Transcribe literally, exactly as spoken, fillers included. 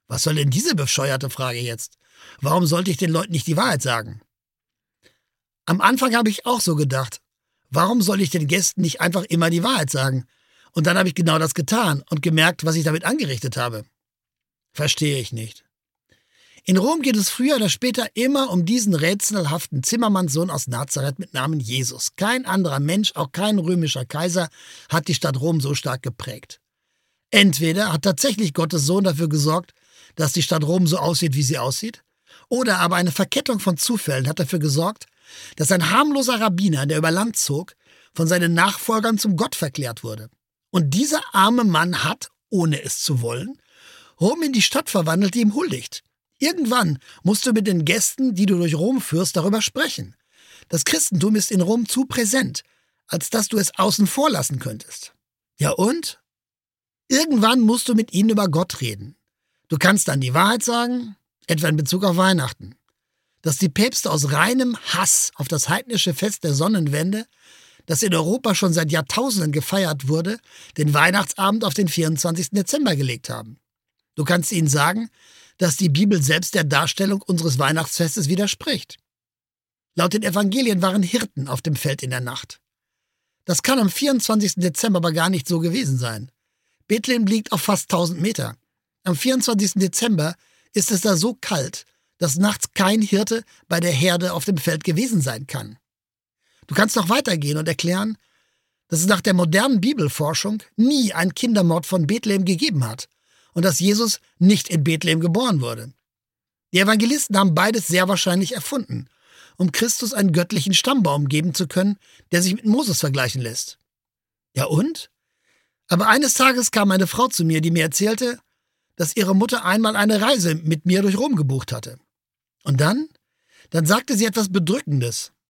Was soll denn diese bescheuerte Frage jetzt? Warum sollte ich den Leuten nicht die Wahrheit sagen? Am Anfang habe ich auch so gedacht. Warum soll ich den Gästen nicht einfach immer die Wahrheit sagen? Und dann habe ich genau das getan und gemerkt, was ich damit angerichtet habe. Verstehe ich nicht. In Rom geht es früher oder später immer um diesen rätselhaften Zimmermannssohn aus Nazareth mit Namen Jesus. Kein anderer Mensch, auch kein römischer Kaiser, hat die Stadt Rom so stark geprägt. Entweder hat tatsächlich Gottes Sohn dafür gesorgt, dass die Stadt Rom so aussieht, wie sie aussieht, oder aber eine Verkettung von Zufällen hat dafür gesorgt, dass ein harmloser Rabbiner, der über Land zog, von seinen Nachfolgern zum Gott verklärt wurde. Und dieser arme Mann hat, ohne es zu wollen, Rom in die Stadt verwandelt, die ihm huldigt. Irgendwann musst du mit den Gästen, die du durch Rom führst, darüber sprechen. Das Christentum ist in Rom zu präsent, als dass du es außen vor lassen könntest. Ja und? Irgendwann musst du mit ihnen über Gott reden. Du kannst dann die Wahrheit sagen, etwa in Bezug auf Weihnachten. Dass die Päpste aus reinem Hass auf das heidnische Fest der Sonnenwende, das in Europa schon seit Jahrtausenden gefeiert wurde, den Weihnachtsabend auf den vierundzwanzigsten Dezember gelegt haben. Du kannst ihnen sagen, dass die Bibel selbst der Darstellung unseres Weihnachtsfestes widerspricht. Laut den Evangelien waren Hirten auf dem Feld in der Nacht. Das kann am vierundzwanzigsten Dezember aber gar nicht so gewesen sein. Bethlehem liegt auf fast tausend Meter. Am vierundzwanzigsten Dezember ist es da so kalt, dass nachts kein Hirte bei der Herde auf dem Feld gewesen sein kann. Du kannst noch weitergehen und erklären, dass es nach der modernen Bibelforschung nie einen Kindermord von Bethlehem gegeben hat und dass Jesus nicht in Bethlehem geboren wurde. Die Evangelisten haben beides sehr wahrscheinlich erfunden, um Christus einen göttlichen Stammbaum geben zu können, der sich mit Moses vergleichen lässt. Ja und? Aber eines Tages kam eine Frau zu mir, die mir erzählte, dass ihre Mutter einmal eine Reise mit mir durch Rom gebucht hatte. Und dann? Dann sagte sie etwas Bedrückendes.